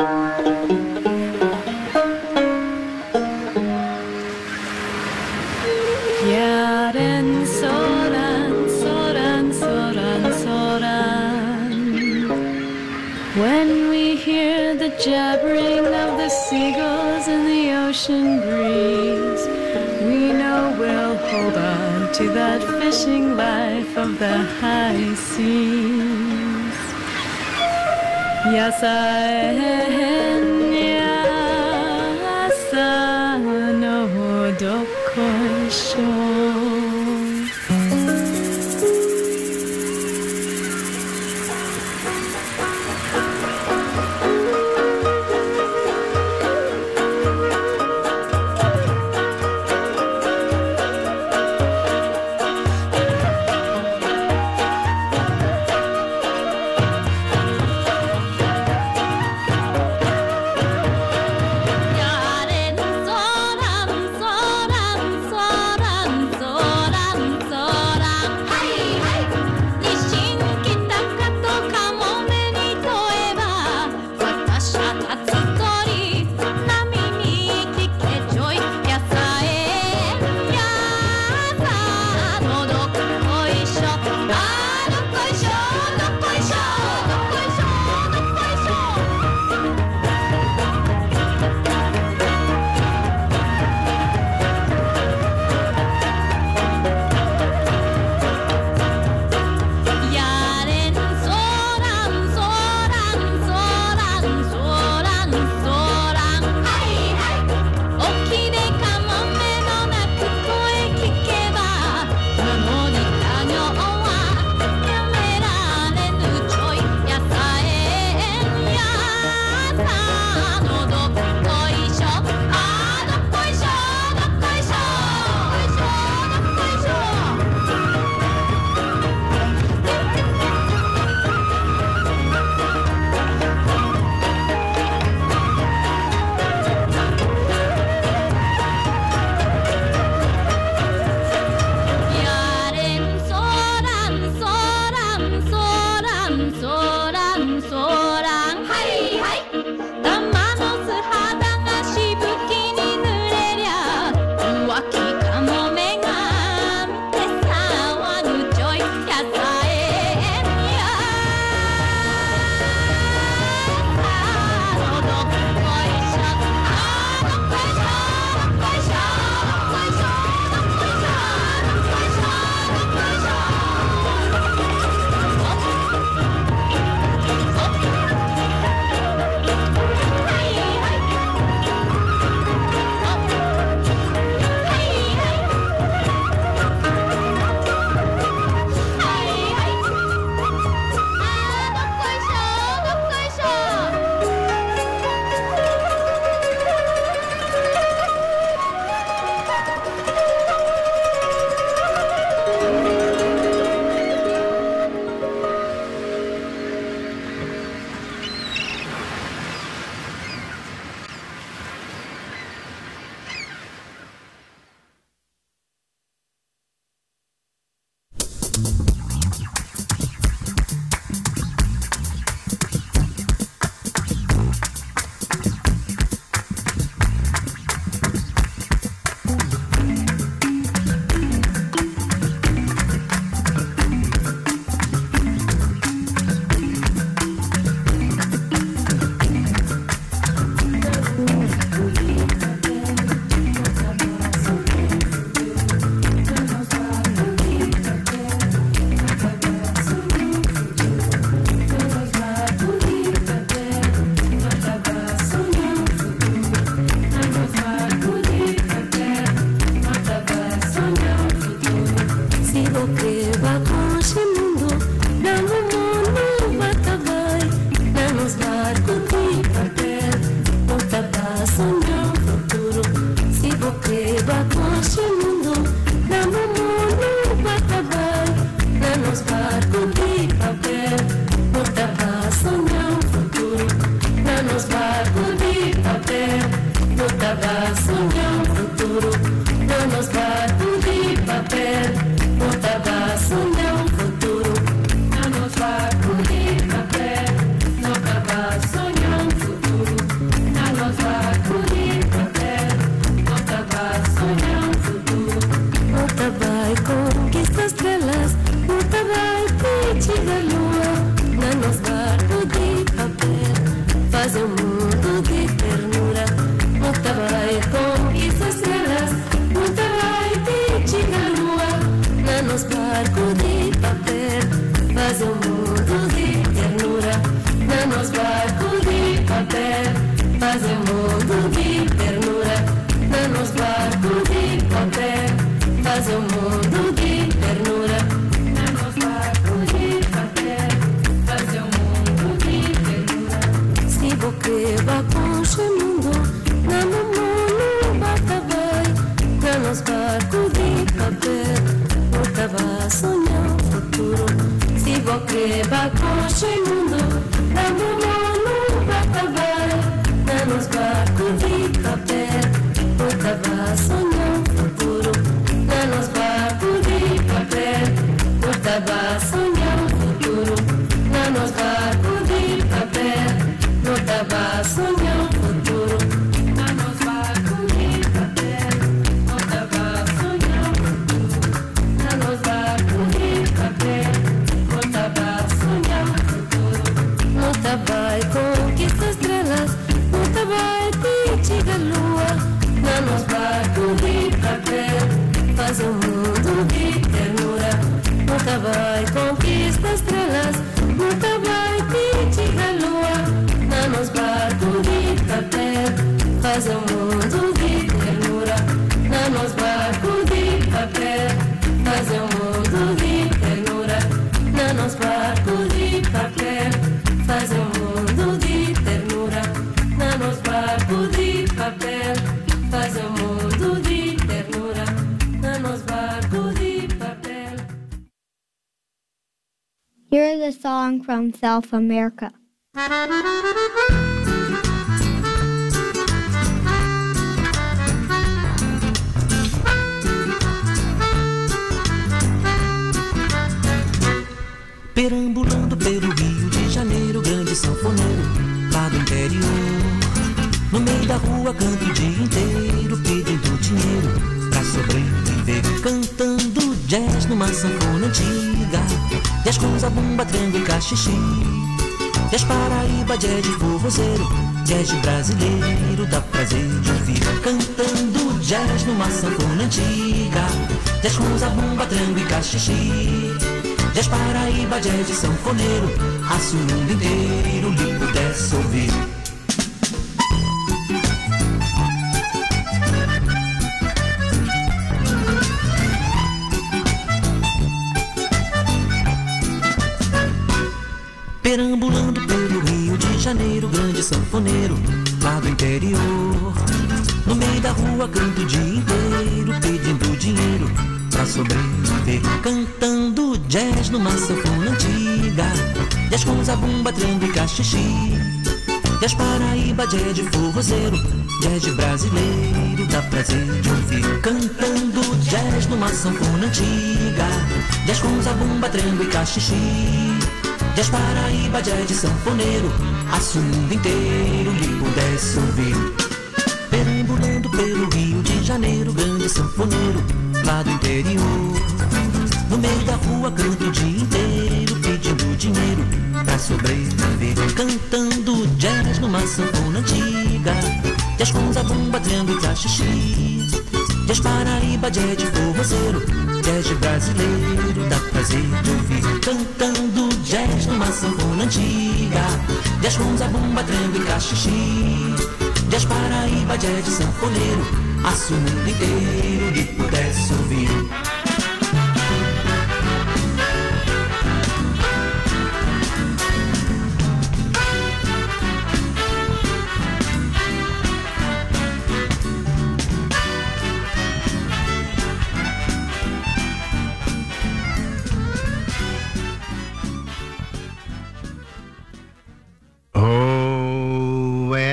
Yaren soran, soran, soran, soran. When we hear the jabbering of the seagulls in the ocean breeze, we know we'll hold on to that fishing life of the high seas. Yasaen yasa no dokoisho. Beba coxa imundo, dando mono pra tavar, na nos barcos de papel, o tava sonhando futuro, na nos barcos de papel, o tava sonhando futuro, na nos barcos de papel, o tava sonhando futuro, na nos barcos de papel, o tava sonhando futuro, na nos barcos de papel. Vai conquista estrelas, nunca vai pitiga lua, na nos barcos de papel, faz um mundo de ternura. Nunca vai conquista estrelas, nunca vai pitiga lua, na nos barcos de papel, faz um mundo de ternura. Na nos barcos de papel, faz um mundo de ternura. Na nos barcos de papel, faz um mundo de ternura, na nos barcos de papel, faz um mundo de ternura, na nos barcos de papel. Here's a song from South America. Perambulando pelo Rio de Janeiro, grande sanfoneiro lá do interior. No meio da rua canto o dia inteiro, pedindo dinheiro pra sobreviver. Cantando jazz numa sanfona antiga, jazz com zabumba, triângulo e cachixi. Jazz Paraíba, jazz de forrozeiro, jazz de brasileiro, dá prazer de ouvir. Cantando jazz numa sanfona antiga, jazz com zabumba, triângulo e cachixi. Jazz Paraíba, jazz de sanfoneiro, aço o mundo inteiro lhe pudesse ouvir. Perambulando pelo Rio de Janeiro, grande sanfoneiro lá do interior. No meio da rua canto o dia inteiro, pedindo dinheiro pra sobreviver. Cantando jazz numa sanfona antiga, jazz com zabumba, triângulo e cachixi. Jazz Paraíba, jazz de forrozeiro, jazz de brasileiro, dá prazer de ouvir. Cantando jazz numa sanfona antiga, jazz com zabumba, triângulo e cachixi. Jazz Paraíba, jazz de sanfoneiro, aço o mundo inteiro lhe pudesse ouvir. Perambulando pelo Rio de Janeiro, grande sanfoneiro lá do interior. No meio da rua canto o dia inteiro, pedindo dinheiro pra sobreviver. Cantando jazz numa sanfona antiga, jazz com zabumba, triângulo e cachixi. Jazz Paraíba, jazz de forrozeiro, jazz de brasileiro, dá prazer de ouvir. Cantando jazz numa sanfona antiga, jazz com zabumba, triângulo e cachixi. Jazz Paraíba, jazz de sanfoneiro, aço o mundo inteiro lhe pudesse ouvir.